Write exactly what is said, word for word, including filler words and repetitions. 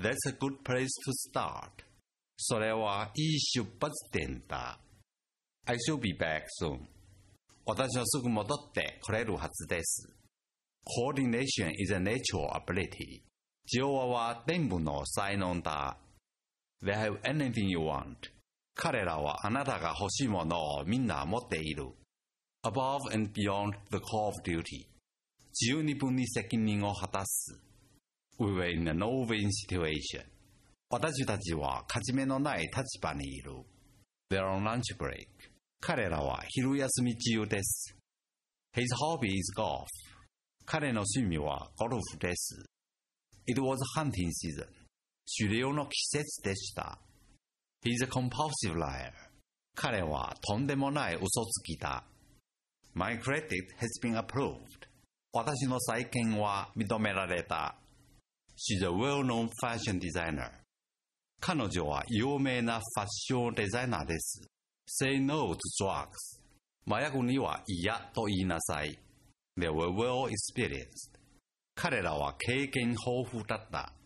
That's a good place to start. それはいい出発点だ。I shall be back soon. 私はすぐ戻ってこれるはずです。Coordination is a natural ability. 調和は天賦の才能だ。They have anything you want. 彼らはあなたが欲しいものをみんな持っている。Above and beyond the call of duty. 十二分に責任を果たす。We were in a no-win situation. 私たちは勝ち目のない立場にいる。They're on lunch break. 彼らは昼休み中です。His hobby is golf. 彼の趣味はゴルフです。It was hunting season. 狩猟の季節でした。He's a compulsive liar. 彼はとんでもない嘘つきだ。My credit has been approved. 私の債権は認められた。She's a well-known fashion designer. 彼女は有名なファッションデザイナーです。Say no to drugs. 麻薬には嫌と言いなさい。They were well experienced. 彼らは経験豊富だった。